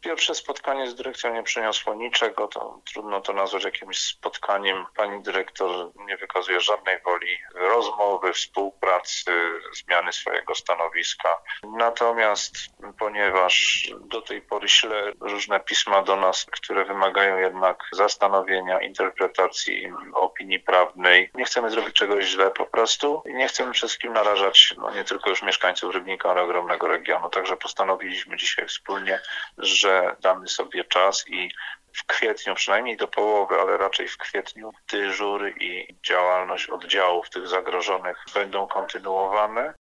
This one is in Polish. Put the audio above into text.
Pierwsze spotkanie z dyrekcją nie przyniosło niczego, to trudno to nazwać jakimś spotkaniem. Pani dyrektor nie wykazuje żadnej woli rozmowy, współpracy, zmiany swojego stanowiska. Natomiast ponieważ do tej pory ślę różne pisma do nas, które wymagają jednak zastanowienia, interpretacji, opinii prawnej, nie chcemy zrobić czegoś źle po prostu i nie chcemy przede wszystkim narażać nie tylko już mieszkańców Rybnika, ale ogromnego regionu. Także postanowiliśmy dzisiaj wspólnie, że damy sobie czas i w kwietniu, przynajmniej do połowy, ale raczej w kwietniu, dyżury i działalność oddziałów tych zagrożonych będą kontynuowane.